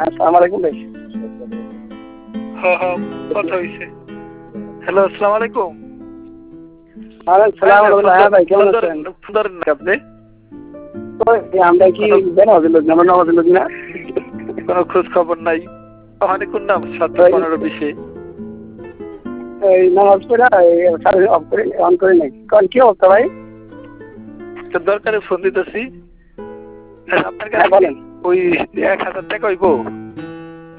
আসসালামু আলাইকুম ভাই। হ্যাঁ হ্যাঁ, কথা হয়েছে। হ্যালো, আসসালামু আলাইকুম। ওয়ালাইকুম সালাম রাহমাতুল্লাহ। হ্যাঁ ভাই, কেমন আছেন? আপনি আমরা কি বেনামাজি লোক না, আমরা নামাজি লোক না? কোনো খোঁজ খবর নাই। ওখানে কোন নাম 7:15-20 এই নামাজ পড়া অফ করে অন করে নাই। কারণ কি অবস্থা ভাই? দরকারে ফোন দিতেছি। আপনার হ্যাঁ কাছে বলেন। ওই 1000 টাকা হইব?